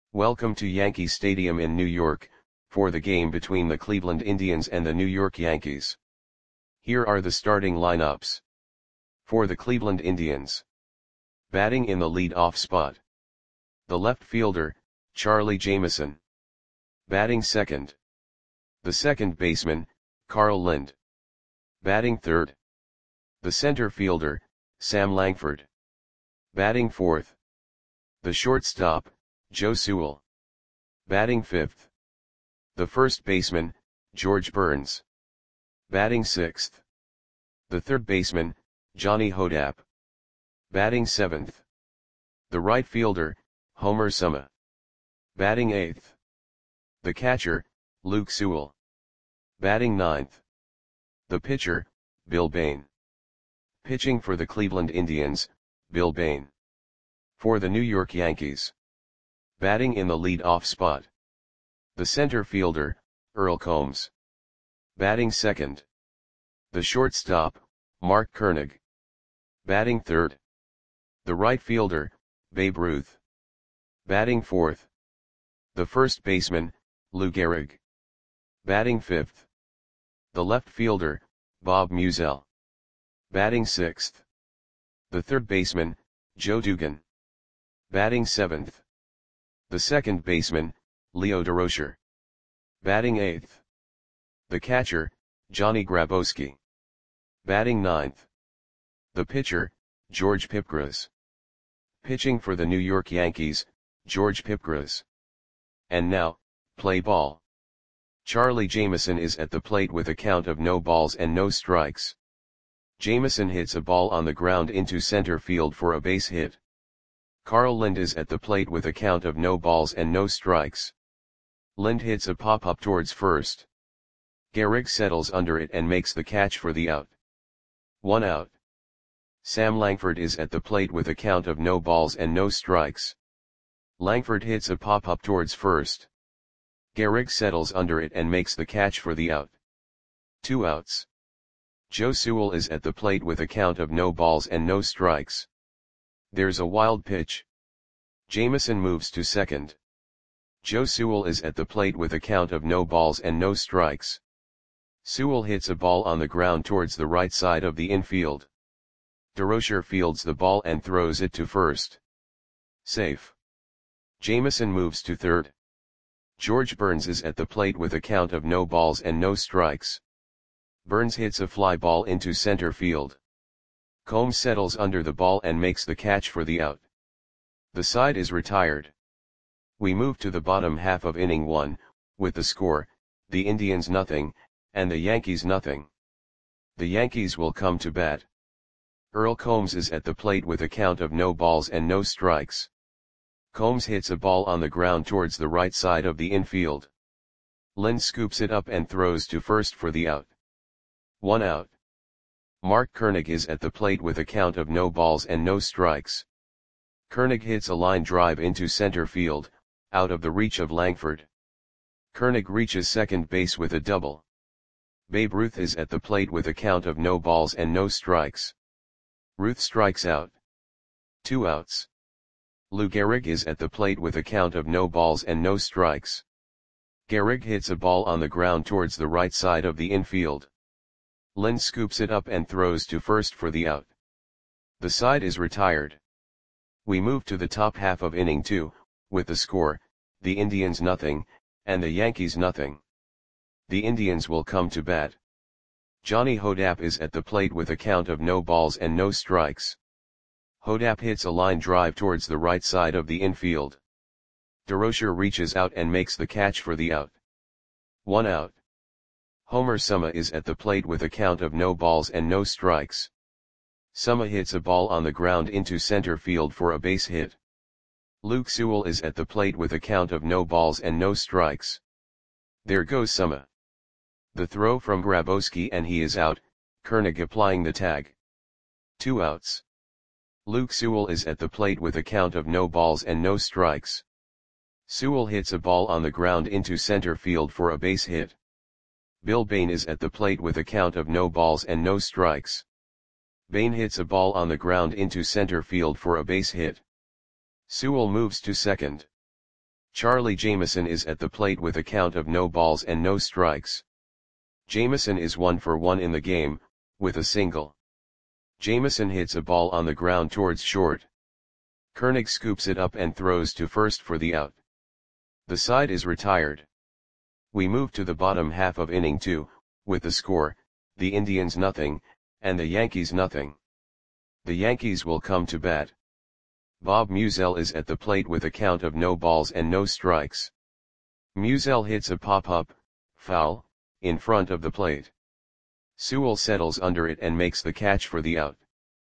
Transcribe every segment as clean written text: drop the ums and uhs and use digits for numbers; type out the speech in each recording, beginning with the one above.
Welcome to Yankee Stadium in New York, for the game between the Cleveland Indians and the New York Yankees. Here are the starting lineups. For the Cleveland Indians. Batting in the lead-off spot. The left fielder, Charlie Jameson. Batting second. The second baseman, Carl Lind. Batting third. The center fielder, Sam Langford. Batting fourth. The shortstop, Joe Sewell. Batting fifth. The first baseman, George Burns. Batting sixth. The third baseman, Johnny Hodapp. Batting seventh. The right fielder, Homer Suma. Batting eighth. The catcher, Luke Sewell. Batting ninth. The pitcher, Bill Bain. Pitching for the Cleveland Indians, Bill Bain. For the New York Yankees. Batting in the lead-off spot. The center fielder, Earl Combs. Batting second. The shortstop, Mark Koenig. Batting third. The right fielder, Babe Ruth. Batting fourth. The first baseman, Lou Gehrig. Batting fifth. The left fielder, Bob Musial. Batting sixth. The third baseman, Joe Dugan. Batting seventh. The second baseman, Leo Durocher. Batting eighth. The catcher, Johnny Grabowski. Batting ninth. The pitcher, George Pipgras. Pitching for the New York Yankees, George Pipgras. And now, play ball. Charlie Jameson is at the plate with a count of no balls and no strikes. Jameson hits a ball on the ground into center field for a base hit. Carl Lind is at the plate with a count of no balls and no strikes. Lind hits a pop-up towards first. Gehrig settles under it and makes the catch for the out. 1 out. Sam Langford is at the plate with a count of no balls and no strikes. Langford hits a pop-up towards first. Gehrig settles under it and makes the catch for the out. 2 outs. Joe Sewell is at the plate with a count of no balls and no strikes. There's a wild pitch. Jameson moves to second. Joe Sewell is at the plate with a count of no balls and no strikes. Sewell hits a ball on the ground towards the right side of the infield. Durocher fields the ball and throws it to first. Safe. Jameson moves to third. George Burns is at the plate with a count of no balls and no strikes. Burns hits a fly ball into center field. Combs settles under the ball and makes the catch for the out. The side is retired. We move to the bottom half of inning 1, with the score, the Indians nothing, and the Yankees nothing. The Yankees will come to bat. Earl Combs is at the plate with a count of no balls and no strikes. Combs hits a ball on the ground towards the right side of the infield. Lind scoops it up and throws to first for the out. 1 out. Mark Koenig is at the plate with a count of no balls and no strikes. Koenig hits a line drive into center field, out of the reach of Langford. Koenig reaches second base with a double. Babe Ruth is at the plate with a count of no balls and no strikes. Ruth strikes out. 2 outs. Lou Gehrig is at the plate with a count of no balls and no strikes. Gehrig hits a ball on the ground towards the right side of the infield. Lind scoops it up and throws to first for the out. The side is retired. We move to the top half of inning 2, with the score, the Indians nothing, and the Yankees nothing. The Indians will come to bat. Johnny Hodapp is at the plate with a count of no balls and no strikes. Hodapp hits a line drive towards the right side of the infield. Durocher reaches out and makes the catch for the out. 1 out. Homer Suma is at the plate with a count of no balls and no strikes. Suma hits a ball on the ground into center field for a base hit. Luke Sewell is at the plate with a count of no balls and no strikes. There goes Suma. The throw from Grabowski and he is out, Koenig applying the tag. 2 outs. Luke Sewell is at the plate with a count of no balls and no strikes. Sewell hits a ball on the ground into center field for a base hit. Bill Bain is at the plate with a count of no balls and no strikes. Bain hits a ball on the ground into center field for a base hit. Sewell moves to second. Charlie Jamieson is at the plate with a count of no balls and no strikes. Jamieson is 1 for 1 in the game, with a single. Jamieson hits a ball on the ground towards short. Koenig scoops it up and throws to first for the out. The side is retired. We move to the bottom half of inning 2, with the score, the Indians nothing, and the Yankees nothing. The Yankees will come to bat. Bob Musial is at the plate with a count of no balls and no strikes. Musial hits a pop-up, foul, in front of the plate. Sewell settles under it and makes the catch for the out.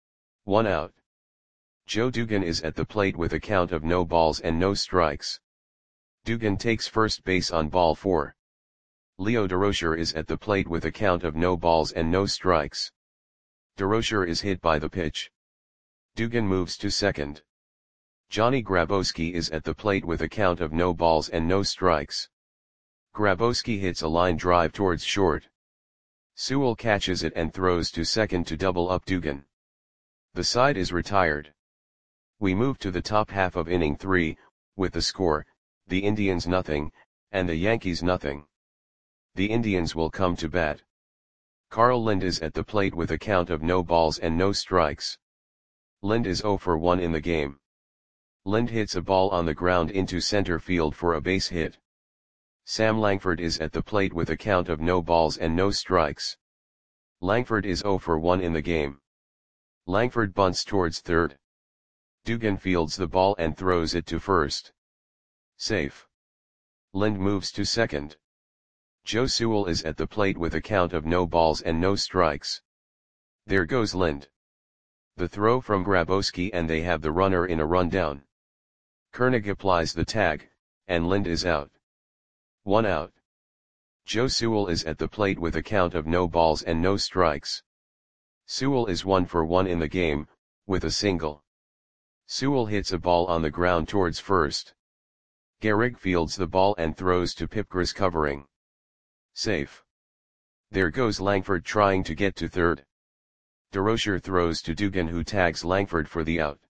1 out. Joe Dugan is at the plate with a count of no balls and no strikes. Dugan takes first base on ball 4. Leo Durocher is at the plate with a count of no balls and no strikes. Durocher is hit by the pitch. Dugan moves to second. Johnny Grabowski is at the plate with a count of no balls and no strikes. Grabowski hits a line drive towards short. Sewell catches it and throws to second to double up Dugan. The side is retired. We move to the top half of inning 3, with the score, the Indians nothing, and the Yankees nothing. The Indians will come to bat. Carl Lind is at the plate with a count of no balls and no strikes. Lind is 0 for 1 in the game. Lind hits a ball on the ground into center field for a base hit. Sam Langford is at the plate with a count of no balls and no strikes. Langford is 0 for 1 in the game. Langford bunts towards third. Dugan fields the ball and throws it to first. Safe. Lind moves to second. Joe Sewell is at the plate with a count of no balls and no strikes. There goes Lind. The throw from Grabowski and they have the runner in a rundown. Koenig applies the tag, and Lind is out. 1 out. Joe Sewell is at the plate with a count of no balls and no strikes. Sewell is 1 for 1 in the game, with a single. Sewell hits a ball on the ground towards first. Gehrig fields the ball and throws to Pipgras covering. Safe. There goes Langford trying to get to third. Durocher throws to Dugan who tags Langford for the out.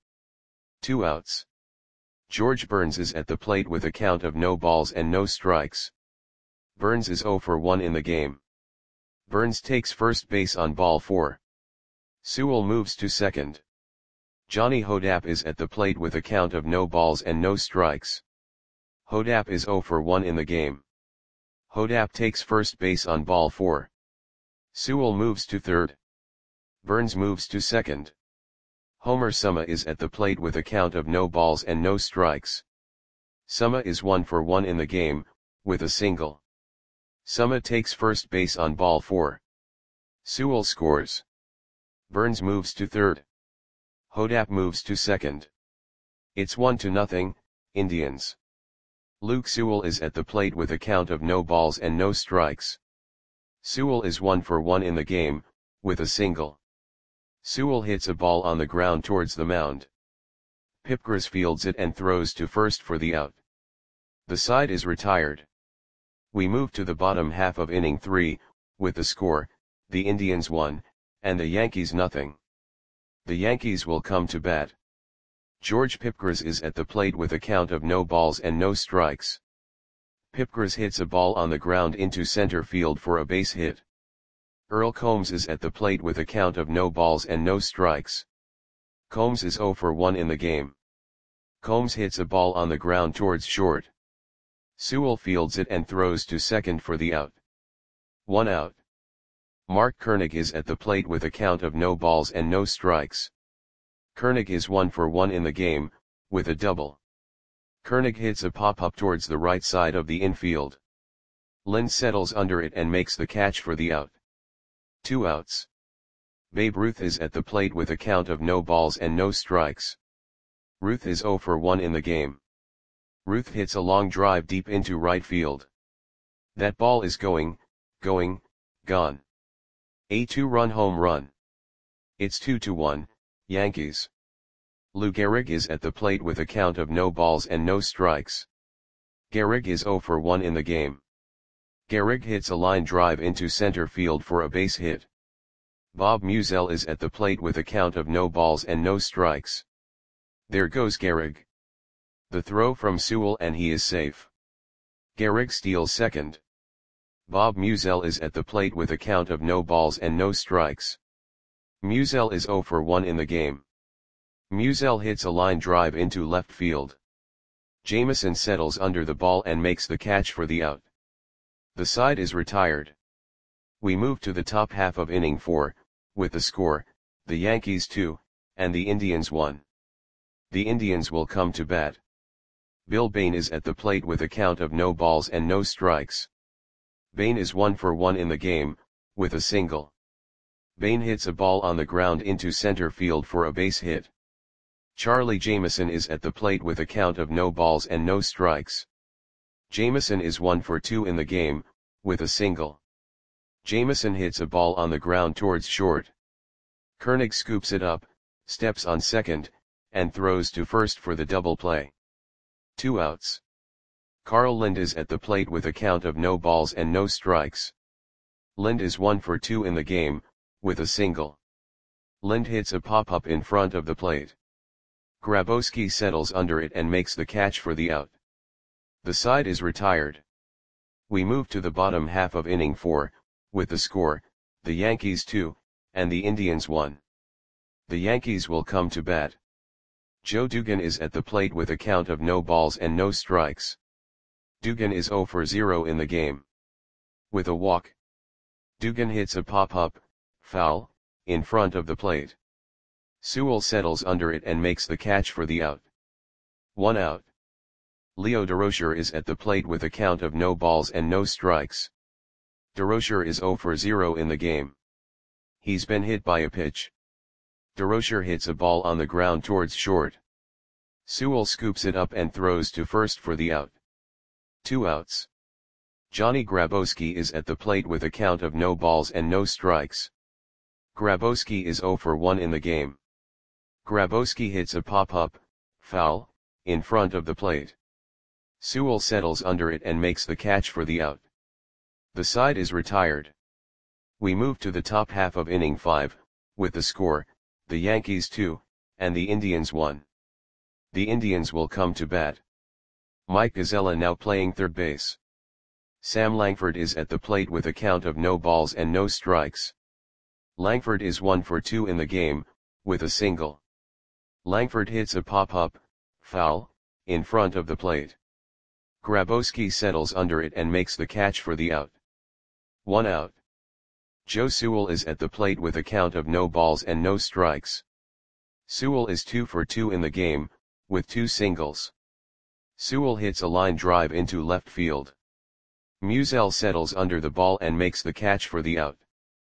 2 outs. George Burns is at the plate with a count of no balls and no strikes. Burns is 0 for 1 in the game. Burns takes first base on ball 4. Sewell moves to second. Johnny Hodapp is at the plate with a count of no balls and no strikes. Hodapp is 0 for 1 in the game. Hodapp takes first base on ball 4. Sewell moves to third. Burns moves to second. Homer Suma is at the plate with a count of no balls and no strikes. Suma is 1 for 1 in the game, with a single. Suma takes first base on ball 4. Sewell scores. Burns moves to third. Hodapp moves to second. It's 1-0, Indians. Luke Sewell is at the plate with a count of no balls and no strikes. Sewell is 1 for 1 in the game, with a single. Sewell hits a ball on the ground towards the mound. Pipgras fields it and throws to first for the out. The side is retired. We move to the bottom half of inning 3, with the score, the Indians 1, and the Yankees nothing. The Yankees will come to bat. George Pipgras is at the plate with a count of no balls and no strikes. Pipgras hits a ball on the ground into center field for a base hit. Earl Combs is at the plate with a count of no balls and no strikes. Combs is 0 for 1 in the game. Combs hits a ball on the ground towards short. Sewell fields it and throws to second for the out. 1 out. Mark Koenig is at the plate with a count of no balls and no strikes. Koenig is 1 for 1 in the game, with a double. Koenig hits a pop-up towards the right side of the infield. Lind settles under it and makes the catch for the out. 2 outs. Babe Ruth is at the plate with a count of no balls and no strikes. Ruth is 0 for 1 in the game. Ruth hits a long drive deep into right field. That ball is gone. A 2-run home run. It's 2-1, Yankees. Lou Gehrig is at the plate with a count of no balls and no strikes. Gehrig is 0 for 1 in the game. Gehrig hits a line drive into center field for a base hit. Bob Musial is at the plate with a count of no balls and no strikes. There goes Gehrig. The throw from Sewell and he is safe. Gehrig steals second. Bob Musial is at the plate with a count of no balls and no strikes. Musial is 0 for 1 in the game. Musial hits a line drive into left field. Jameson settles under the ball and makes the catch for the out. The side is retired. We move to the top half of inning 4, with the score, the Yankees 2, and the Indians 1. The Indians will come to bat. Bill Bain is at the plate with a count of no balls and no strikes. Bain is 1 for 1 in the game, with a single. Bain hits a ball on the ground into center field for a base hit. Charlie Jameson is at the plate with a count of no balls and no strikes. Jameson is 1 for 2 in the game, with a single. Jameson hits a ball on the ground towards short. Koenig scoops it up, steps on second, and throws to first for the double play. 2 outs. Carl Lind is at the plate with a count of no balls and no strikes. Lind is 1 for 2 in the game, with a single. Lind hits a pop-up in front of the plate. Grabowski settles under it and makes the catch for the out. The side is retired. We move to the bottom half of inning 4, with the score, the Yankees 2, and the Indians 1. The Yankees will come to bat. Joe Dugan is at the plate with a count of no balls and no strikes. Dugan is 0 for 0 in the game. With a walk. Dugan hits a pop-up, foul, in front of the plate. Sewell settles under it and makes the catch for the out. 1 out. Leo Durocher is at the plate with a count of no balls and no strikes. Durocher is 0 for 0 in the game. He's been hit by a pitch. Durocher hits a ball on the ground towards short. Sewell scoops it up and throws to first for the out. 2 outs. Johnny Grabowski is at the plate with a count of no balls and no strikes. Grabowski is 0 for 1 in the game. Grabowski hits a pop-up, foul, in front of the plate. Sewell settles under it and makes the catch for the out. The side is retired. We move to the top half of inning 5, with the score, the Yankees 2, and the Indians 1. The Indians will come to bat. Mike Gazella now playing third base. Sam Langford is at the plate with a count of no balls and no strikes. Langford is 1 for 2 in the game, with a single. Langford hits a pop-up, foul, in front of the plate. Grabowski settles under it and makes the catch for the out. 1 out. Joe Sewell is at the plate with a count of no balls and no strikes. Sewell is 2 for 2 in the game, with 2 singles. Sewell hits a line drive into left field. Musial settles under the ball and makes the catch for the out.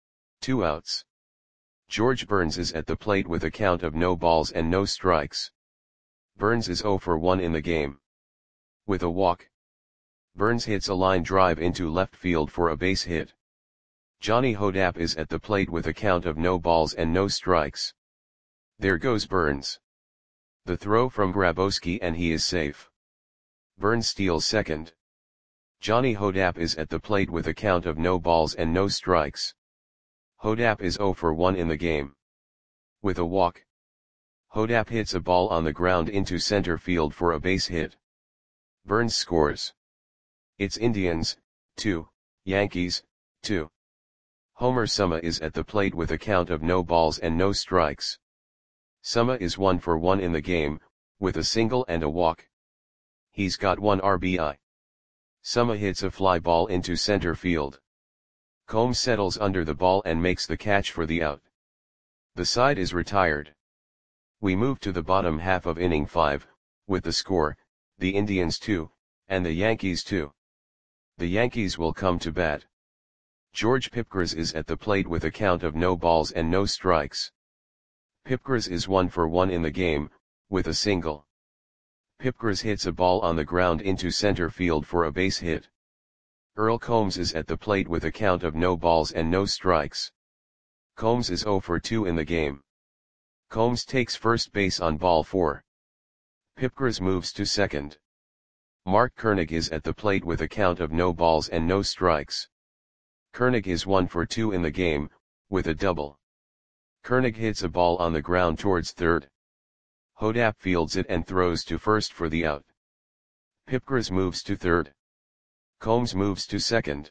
2 outs. George Burns is at the plate with a count of no balls and no strikes. Burns is 0 for 1 in the game. With a walk. Burns hits a line drive into left field for a base hit. Johnny Hodapp is at the plate with a count of no balls and no strikes. There goes Burns. The throw from Grabowski and he is safe. Burns steals second. Johnny Hodapp is at the plate with a count of no balls and no strikes. Hodapp is 0 for 1 in the game. With a walk. Hodapp hits a ball on the ground into center field for a base hit. Burns scores. It's Indians, 2, Yankees, 2. Homer Suma is at the plate with a count of no balls and no strikes. Suma is 1 for 1 in the game, with a single and a walk. He's got 1 RBI. Suma hits a fly ball into center field. Combs settles under the ball and makes the catch for the out. The side is retired. We move to the bottom half of inning 5, with the score, the Indians 2, and the Yankees 2. The Yankees will come to bat. George Pipgras is at the plate with a count of no balls and no strikes. Pipgras is 1 for 1 in the game, with a single. Pipgras hits a ball on the ground into center field for a base hit. Earl Combs is at the plate with a count of no balls and no strikes. Combs is 0 for 2 in the game. Combs takes first base on ball 4. Pipgras moves to second. Mark Koenig is at the plate with a count of no balls and no strikes. Koenig is 1 for 2 in the game, with a double. Koenig hits a ball on the ground towards third. Hodapp fields it and throws to first for the out. Pipgras moves to third. Combs moves to second.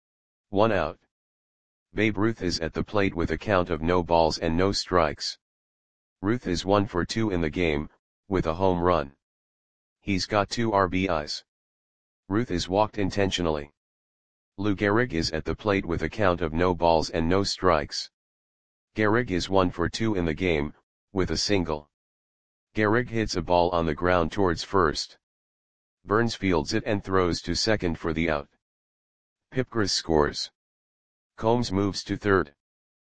1 out. Babe Ruth is at the plate with a count of no balls and no strikes. Ruth is 1 for 2 in the game, with a home run. He's got 2 RBIs. Ruth is walked intentionally. Lou Gehrig is at the plate with a count of no balls and no strikes. Gehrig is 1 for 2 in the game, with a single. Gehrig hits a ball on the ground towards first. Burns fields it and throws to second for the out. Pipgras scores. Combs moves to third.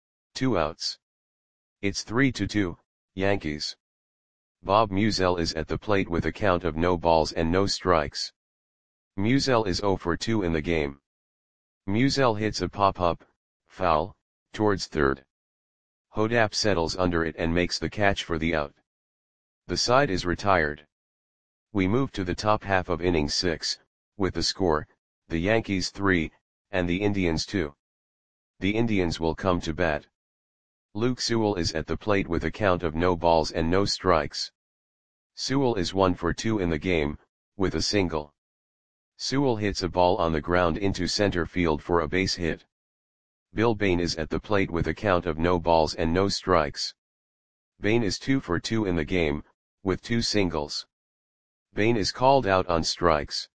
2 outs. It's 3-2, Yankees. Bob Musial is at the plate with a count of no balls and no strikes. Musial is 0 for 2 in the game. Musial hits a pop-up, foul, towards third. Hodap settles under it and makes the catch for the out. The side is retired. We move to the top half of inning 6, with the score, the Yankees 3, and the Indians 2. The Indians will come to bat. Luke Sewell is at the plate with a count of no balls and no strikes. Sewell is 1 for 2 in the game, with a single. Sewell hits a ball on the ground into center field for a base hit. Bill Bain is at the plate with a count of no balls and no strikes. Bain is 2 for 2 in the game, with 2 singles. Bain is called out on strikes.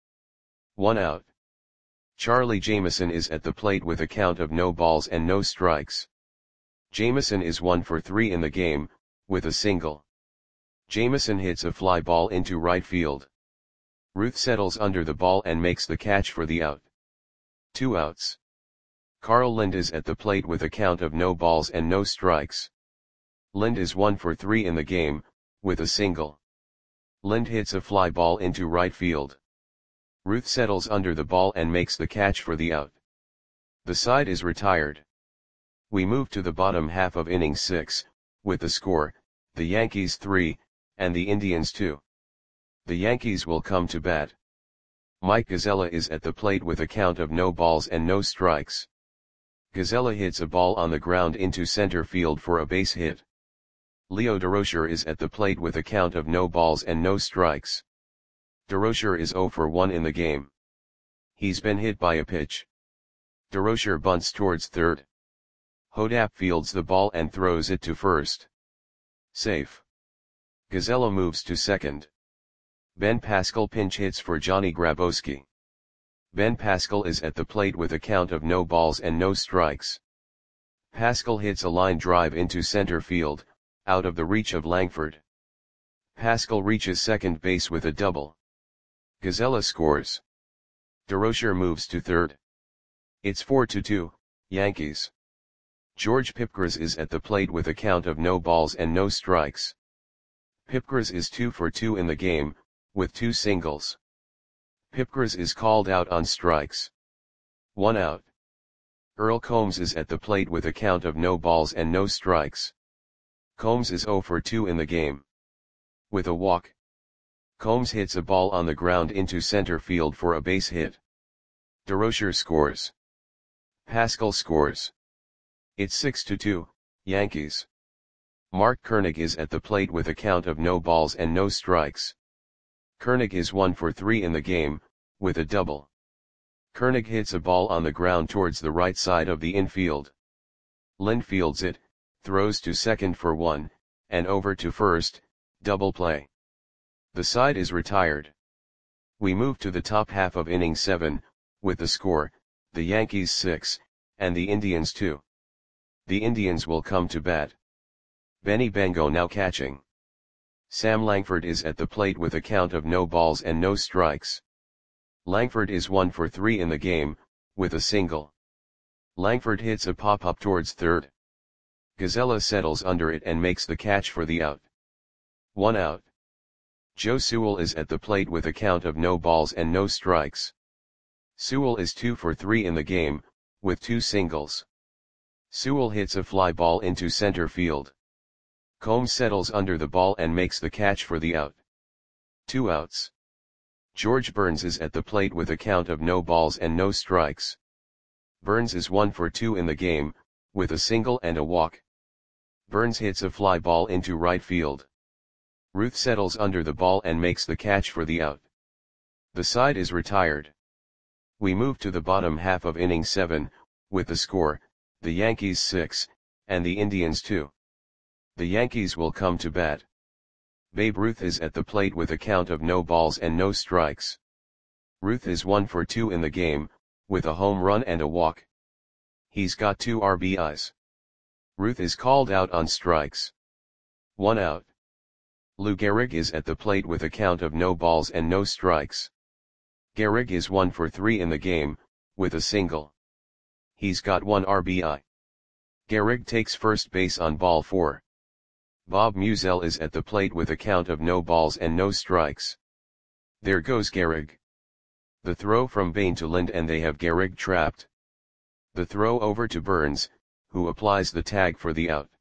1 out. Charlie Jameson is at the plate with a count of no balls and no strikes. Jameson is 1 for 3 in the game, with a single. Jameson hits a fly ball into right field. Ruth settles under the ball and makes the catch for the out. 2 outs. Carl Lind is at the plate with a count of no balls and no strikes. Lind is 1 for 3 in the game, with a single. Lind hits a fly ball into right field. Ruth settles under the ball and makes the catch for the out. The side is retired. We move to the bottom half of inning 6, with the score, the Yankees 3, and the Indians 2. The Yankees will come to bat. Mike Gazella is at the plate with a count of no balls and no strikes. Gazella hits a ball on the ground into center field for a base hit. Leo Durocher is at the plate with a count of no balls and no strikes. Durocher is 0 for 1 in the game. He's been hit by a pitch. Durocher bunts towards third. Hodap fields the ball and throws it to first. Safe. Gazella moves to second. Ben Pascal pinch hits for Johnny Grabowski. Ben Pascal is at the plate with a count of no balls and no strikes. Pascal hits a line drive into center field, out of the reach of Langford. Pascal reaches second base with a double. Gazella scores. Durocher moves to third. It's 4-2, Yankees. George Pipgras is at the plate with a count of no balls and no strikes. Pipgras is 2 for 2 in the game, with 2 singles. Pipgras is called out on strikes. 1 out. Earl Combs is at the plate with a count of no balls and no strikes. Combs is 0 for 2 in the game. With a walk. Combs hits a ball on the ground into center field for a base hit. Durocher scores. Pascal scores. It's 6-2, Yankees. Mark Koenig is at the plate with a count of no balls and no strikes. Koenig is 1 for 3 in the game, with a double. Koenig hits a ball on the ground towards the right side of the infield. Lind fields it, throws to second for 1, and over to first, double play. The side is retired. We move to the top half of inning 7, with the score, the Yankees 6, and the Indians 2. The Indians will come to bat. Benny Bengo now catching. Sam Langford is at the plate with a count of no balls and no strikes. Langford is 1 for 3 in the game, with a single. Langford hits a pop-up towards third. Gazella settles under it and makes the catch for the out. 1 out. Joe Sewell is at the plate with a count of no balls and no strikes. Sewell is 2 for 3 in the game, with 2 singles. Sewell hits a fly ball into center field. Combs settles under the ball and makes the catch for the out. 2 outs. George Burns is at the plate with a count of no balls and no strikes. Burns is 1 for 2 in the game, with a single and a walk. Burns hits a fly ball into right field. Ruth settles under the ball and makes the catch for the out. The side is retired. We move to the bottom half of inning 7, with the score, the Yankees 6, and the Indians 2. The Yankees will come to bat. Babe Ruth is at the plate with a count of no balls and no strikes. Ruth is 1 for 2 in the game, with a home run and a walk. He's got 2 RBIs. Ruth is called out on strikes. 1 out. Lou Gehrig is at the plate with a count of no balls and no strikes. Gehrig is 1 for 3 in the game, with a single. He's got 1 RBI. Gehrig takes first base on ball 4. Bob Musial is at the plate with a count of no balls and no strikes. There goes Gehrig. The throw from Bain to Lind and they have Gehrig trapped. The throw over to Burns, who applies the tag for the out.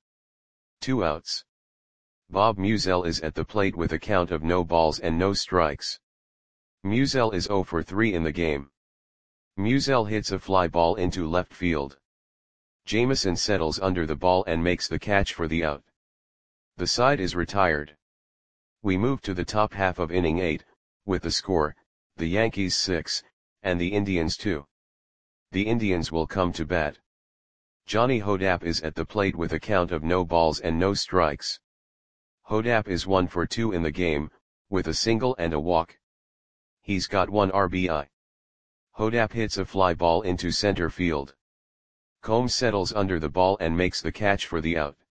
2 outs. Bob Musial is at the plate with a count of no balls and no strikes. Musial is 0 for 3 in the game. Musial hits a fly ball into left field. Jameson settles under the ball and makes the catch for the out. The side is retired. We move to the top half of inning 8, with the score, the Yankees 6, and the Indians 2. The Indians will come to bat. Johnny Hodapp is at the plate with a count of no balls and no strikes. Hodapp is 1 for 2 in the game, with a single and a walk. He's got 1 RBI. Hodapp hits a fly ball into center field. Combs settles under the ball and makes the catch for the out.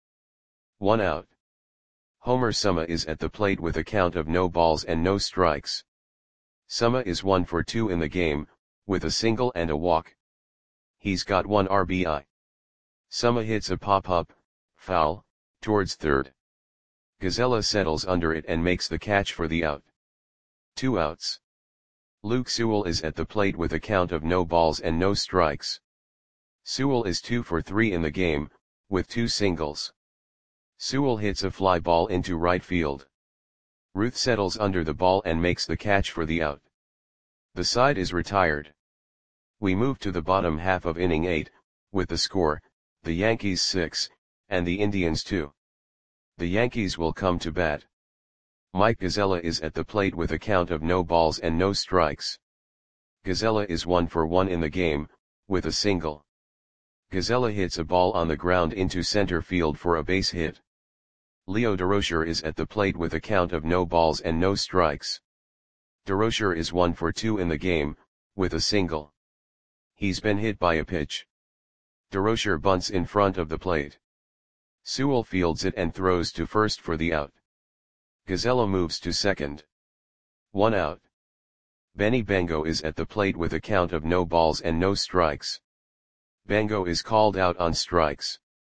1 out. Homer Suma is at the plate with a count of no balls and no strikes. Suma is 1 for 2 in the game, with a single and a walk. He's got 1 RBI. Suma hits a pop-up, foul, towards third. Gazella settles under it and makes the catch for the out. 2 outs. Luke Sewell is at the plate with a count of no balls and no strikes. Sewell is 2 for 3 in the game, with 2 singles. Sewell hits a fly ball into right field. Ruth settles under the ball and makes the catch for the out. The side is retired. We move to the bottom half of inning 8, with the score, the Yankees 6, and the Indians 2. The Yankees will come to bat. Mike Gazella is at the plate with a count of no balls and no strikes. Gazella is 1 for 1 in the game, with a single. Gazella hits a ball on the ground into center field for a base hit. Leo Durocher is at the plate with a count of no balls and no strikes. Durocher is 1 for 2 in the game, with a single. He's been hit by a pitch. Durocher bunts in front of the plate. Sewell fields it and throws to first for the out. Gazella moves to second. 1 out. Benny Bango is at the plate with a count of no balls and no strikes. Bango is called out on strikes.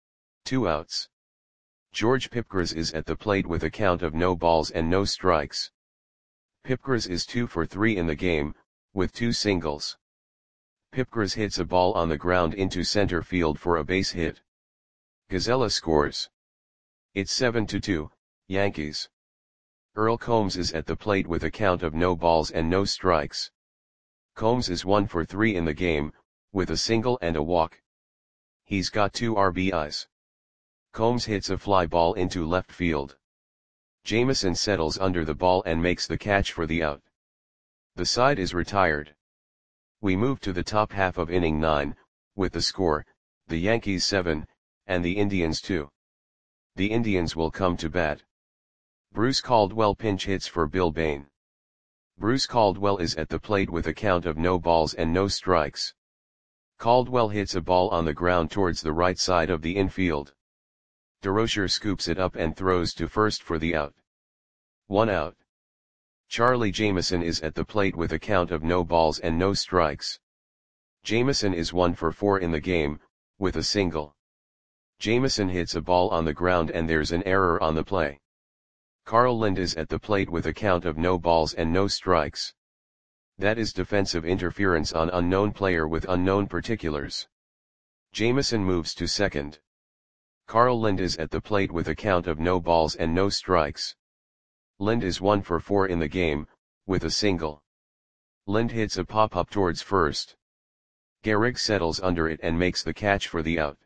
2 outs. George Pipgras is at the plate with a count of no balls and no strikes. Pipgras is 2 for 3 in the game, with 2 singles. Pipgras hits a ball on the ground into center field for a base hit. Gazella scores. It's 7-2, Yankees. Earl Combs is at the plate with a count of no balls and no strikes. Combs is 1 for 3 in the game, with a single and a walk. He's got 2 RBIs. Combs hits a fly ball into left field. Jameson settles under the ball and makes the catch for the out. The side is retired. We move to the top half of inning 9, with the score, the Yankees 7, and the Indians 2. The Indians will come to bat. Bruce Caldwell pinch hits for Bill Bain. Bruce Caldwell is at the plate with a count of no balls and no strikes. Caldwell hits a ball on the ground towards the right side of the infield. Durocher scoops it up and throws to first for the out. 1 out. Charlie Jameson is at the plate with a count of no balls and no strikes. Jameson is 1 for 4 in the game, with a single. Jameson hits a ball on the ground and there's an error on the play. Carl Lind is at the plate with a count of no balls and no strikes. That is defensive interference on unknown player with unknown particulars. Jameson moves to second. Carl Lind is at the plate with a count of no balls and no strikes. Lind is 1 for 4 in the game, with a single. Lind hits a pop-up towards first. Gehrig settles under it and makes the catch for the out.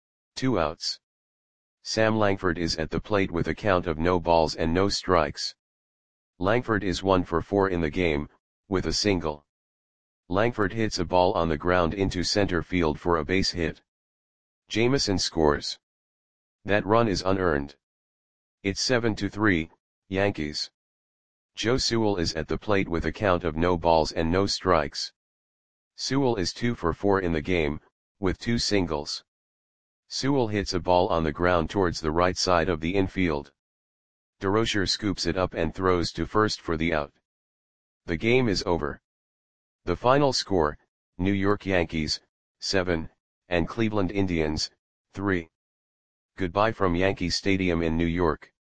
2 outs. Sam Langford is at the plate with a count of no balls and no strikes. Langford is 1 for 4 in the game, with a single. Langford hits a ball on the ground into center field for a base hit. Jameson scores. That run is unearned. It's 7-3, Yankees. Joe Sewell is at the plate with a count of no balls and no strikes. Sewell is 2 for 4 in the game, with 2 singles. Sewell hits a ball on the ground towards the right side of the infield. DeRocher scoops it up and throws to first for the out. The game is over. The final score, New York Yankees, 7, and Cleveland Indians, 3. Goodbye from Yankee Stadium in New York.